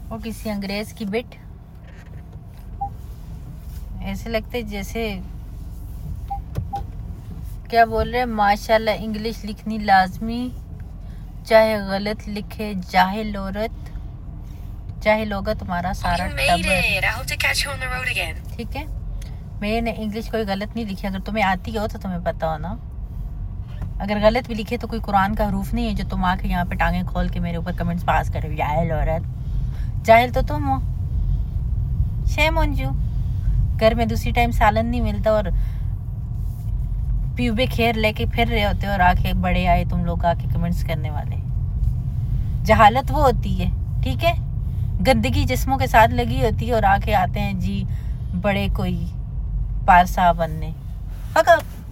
वो किसी अंग्रेज की बिट, ऐसे लगते जैसे क्या बोल रहे हैं, माशाल्लाह इंग्लिश लिखनी लाजमी, चाहे गलत लिखे जाहिल औरत, जाहिल होगा तुम्हारा सारा टब्बर। ठीक है, मैंने इंग्लिश कोई गलत नहीं लिखी, अगर तुम्हें आती हो तो तुम्हें पता हो ना। अगर गलत भी लिखे तो कोई कुरान का हरूफ नहीं है जो तुम आके यहाँ पे टांगे खोल के मेरे ऊपर कमेंट्स पास करे, जाहिल औरत। जाहिल तो तुम हो, शेम ऑन यू। घर में दूसरी टाइम सालन नहीं मिलता और प्यूबिक हेयर लेके फिर रहे होते हो और आके बड़े आए तुम लोग आके कमेंट्स करने वाले। जहालत वो होती है, ठीक है, गंदगी जिस्मों के साथ लगी होती है और आके आते हैं जी बड़े कोई पारसा बनने।